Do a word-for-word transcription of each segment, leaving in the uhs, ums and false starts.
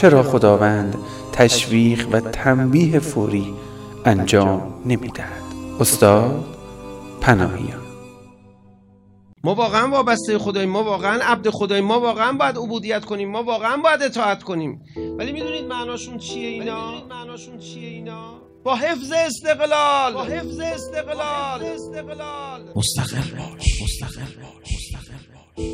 چرا خداوند تشویق و تنبیه فوری انجام نمی‌دهد؟ استاد پناهیان. ما واقعا وابسته خداییم، ما واقعا عبد خداییم، ما واقعا باید عبودیت کنیم، ما واقعا باید اطاعت کنیم. ولی میدونید معناشون چیه اینا؟ میدونید معناشون چیه اینا؟ با حفظ استقلال، با حفظ استقلال، استقلال. مستقل باش، مستقل باش، مستقل باش.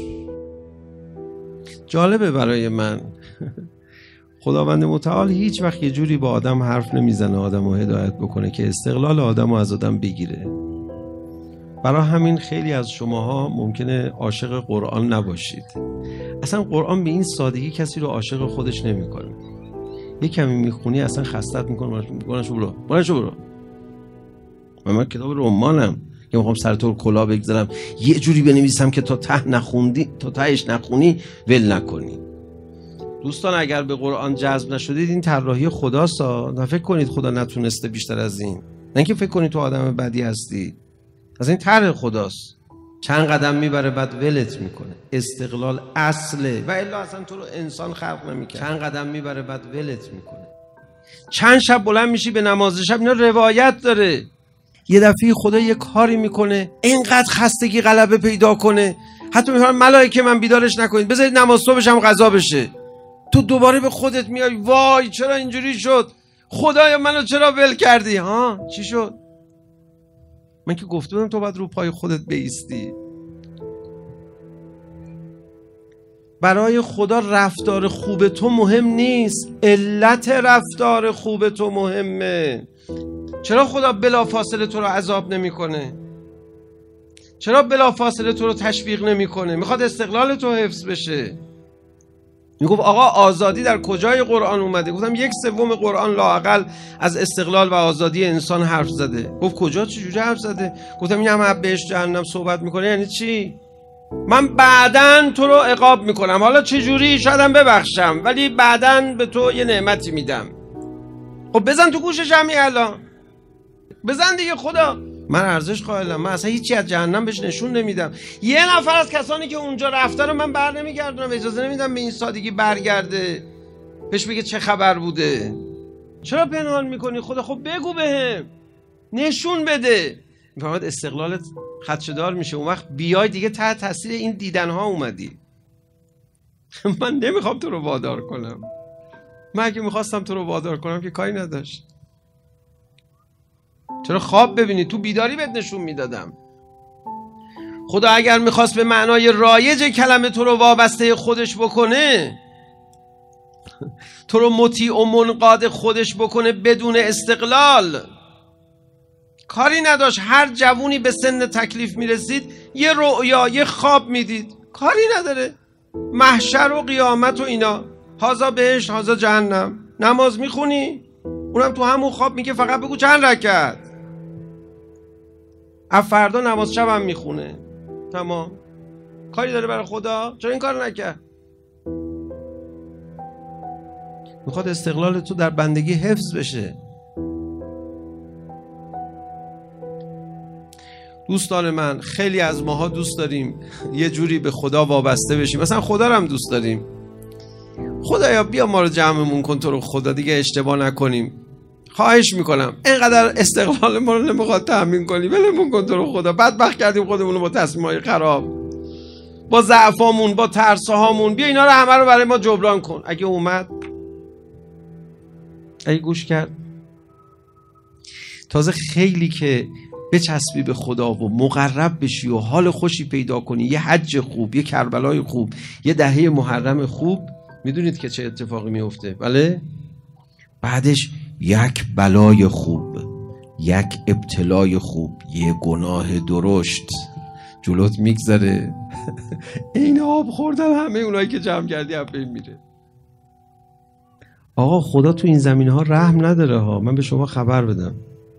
جالبه برای من خداوند متعال هیچ وقت یه جوری با آدم حرف نمیزنه آدم رو هدایت بکنه که استقلال آدم رو از آدم بگیره. برای همین خیلی از شماها ممکنه عاشق قرآن نباشید. اصلا قرآن به این سادگی کسی رو عاشق خودش نمیکنه. یه کمی میخونی اصلا خستت میکنه، برنشو برو برنشو برو. من, من کتاب رمانم که میخوام سر تو کلا بگذارم یه جوری بنویسم که تا ته نخوندی، تا تهش نخونی ول نکنی. دوستان اگر به قرآن جذب نشدید این طراحی خداست. نه فکر کنید خدا نتونسته بیشتر از این، نه اینکه فکر کنید تو آدم بدی هستی. از این طرح خداست. چند قدم میبره بعد ولت میکنه. استقلال اصله و الا اصلا تو رو انسان خلق نمیکنه. چند قدم میبره بعد ولت میکنه. چند شب بلند میشی به نماز شب، اینا روایت داره. یه دفعه خدا یه کاری میکنه اینقدر خستگی غلبه پیدا کنه حتی میگن ملائکه من بیدارش نکنید، بذارید نماز صبحش هم قضا بشه. تو دوباره به خودت میای وای چرا اینجوری شد، خدایا منو چرا ول کردی؟ ها چی شد؟ من که گفته بودم تو باید رو پای خودت بایستی. برای خدا رفتار خوب تو مهم نیست، علت رفتار خوب تو مهمه. چرا خدا بلافاصله تو رو عذاب نمیکنه؟ چرا بلافاصله تو رو تشویق نمیکنه؟ میخواد استقلال تو حفظ بشه. میگفت آقا آزادی در کجای قرآن اومده؟ گفتم یک سوم قرآن لااقل از استقلال و آزادی انسان حرف زده. گفت کجا؟ چجوری حرف زده؟ گفتم این هم بهش جهنم صحبت میکنه یعنی چی؟ من بعدن تو رو عقاب میکنم، حالا چجوری شایدم ببخشم ولی بعدن به تو یه نعمتی میدم. خب بزن تو گوشش همین الان، بزن دیگه. خدا من ارزش قائلم، من اصلا هیچی از جهنم بهش نشون نمیدم. یه نفر از کسانی که اونجا رفته رو من بر نمیگردونم، اجازه نمیدم به این سادگی برگرده بهش بگه چه خبر بوده. چرا پنهان میکنی خدا؟ خب بگو بهم، نشون بده. میفهمد استقلالت خدشه‌دار میشه. اون وقت بیای دیگه تحت تاثیر این دیدنها اومدی. من نمیخوام تو رو وادار کنم. من اگه میخواستم تو رو وادار کنم که کاری نداشت. چرا خواب ببینی؟ تو بیداری بهت نشون میدادم. خدا اگر میخواست به معنای رایج کلمه تو رو وابسته خودش بکنه، تو رو مطیع و منقاد خودش بکنه بدون استقلال، کاری نداشت. هر جوونی به سن تکلیف میرسید یه رؤیا یه خواب میدید، کاری نداره. محشر و قیامت و اینا، هازا بهشت هازا جهنم. نماز میخونی اونم تو همون خواب میگه فقط بگو چند رکعت. از فردا نماز شب هم میخونه. تمام. کاری داره برای خدا؟ چرا این کار نکرد؟ میخواد استقلال تو در بندگی حفظ بشه. دوستان من، خیلی از ماها دوست داریم یه جوری به خدا وابسته بشیم، مثلا خدا رو هم دوست داریم. خدایا بیا ما رو جمعمون کن تو رو خدا، دیگه اشتباه نکنیم، خواهش میکنم. اینقدر استقلال ما رو نمیخواد تأمین کنی، ولمون کن تو رو خدا. بدبخت کردیم خودمون رو با تصمیمای خراب، با ضعفامون، با ترسهامون. بیا اینا رو همه رو برای ما جبران کن. اگه اومد، اگه گوش کرد. تازه خیلی که بچسبی به خدا و مقرب بشی و حال خوشی پیدا کنی، یه حج خوب، یه کربلای خوب، یه دهه محرم خوب، میدونید که چه اتفاقی میفته؟ بله؟ بعدش یک بلای خوب، یک ابتلای خوب، یه گناه درشت جلوت میگذره. این آب خوردن همه اونایی که جمع کردی اپی میره. آقا خدا تو این زمینه ها رحم نداره ها. من به شما خبر بدم،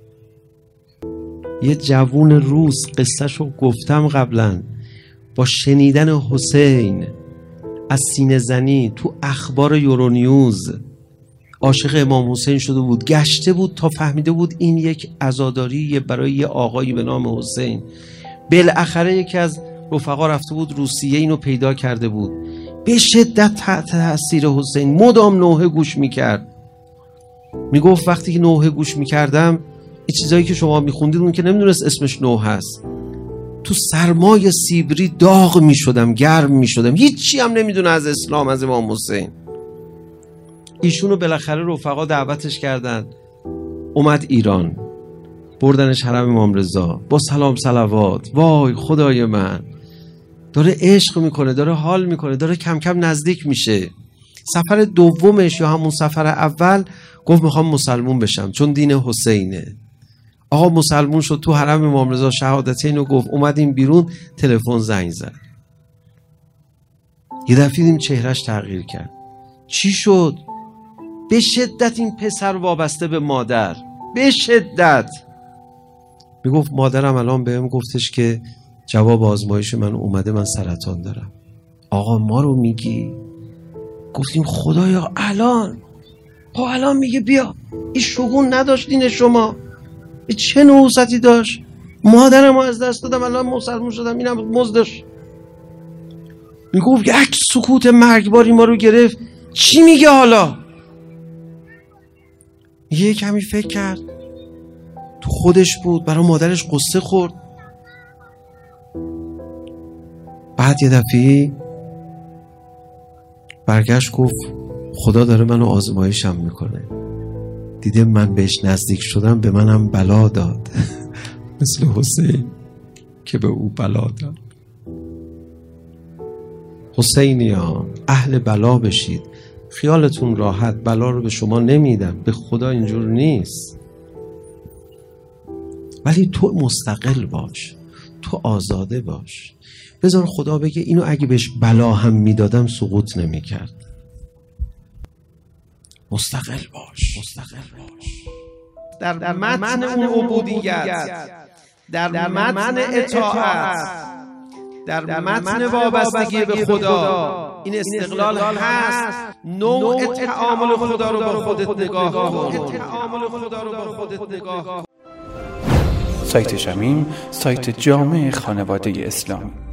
یه جوون روس، قصهشو گفتم قبلا، با شنیدن حسین از سینه زنی تو اخبار یورونیوز عاشق امام حسین شده بود. گشته بود تا فهمیده بود این یک عزاداری برای یه آقایی به نام حسین. بالاخره یکی از رفقا رفته بود روسیه، اینو پیدا کرده بود. به شدت تحت تاثیر حسین مدام نوحه گوش میکرد. میگفت وقتی که نوحه گوش میکردم، این چیزایی که شما میخوندید اون که نمیدونست اسمش نوحه است، تو سرمای سیبری داغ میشدم، گرم میشدم، هیچی هم نمیدونه از اسلام، از امام حسین. ایشونو بالاخره رفقا دعوتش کردن، اومد ایران، بردنش حرم امام رضا با سلام صلوات. وای خدای من، داره عشق میکنه، داره حال میکنه، داره کم کم نزدیک میشه. سفر دومش یا همون سفر اول گفت میخوام مسلمون بشم چون دین حسینه. آقا مسلمون شد، تو حرم امام رضا شهادتین رو گفت، اومدیم بیرون، تلفن زنگ زد. یه دفعه دیدیم چهرش تغییر کرد. چی شد؟ به شدت این پسر وابسته به مادر، به شدت. میگفت مادرم الان بهم گفتش که جواب آزمایش من اومده، من سرطان دارم. آقا ما رو میگی؟ گفتیم خدایا الان؟ خب الان میگه بیا. این شگون نداشت دین شما، این چه نحوستی داشت؟ مادرم رو از دست دادم، الان مسلمون شدم، اینم مزدش. میگفت یک سکوت مرگباری ما رو گرفت. چی میگه حالا؟ یه کمی فکر کرد، تو خودش بود، برای مادرش قصه خورد. بعد یه دفعه برگشت گفت خدا داره منو آزمایشم میکنه، دیده من بهش نزدیک شدم، به منم بلا داد مثل حسین که به او بلا داد. حسینیان اهل بلا بشید، خیالتون راحت، بلا رو به شما نمیدم، به خدا اینجور نیست. ولی تو مستقل باش، تو آزاده باش، بذار خدا بگه اینو اگه بهش بلا هم میدادم سقوط نمیکرد. مستقل باش، مستقل باش. در, در متن اون عبودیت، در, در متن اطاعت، در, در متن وابستگی به خدا این استقلال هست. نوع تعامل خدا رو با خودت نگاه کن. سایت شمیم، سایت جامع خانواده اسلامی.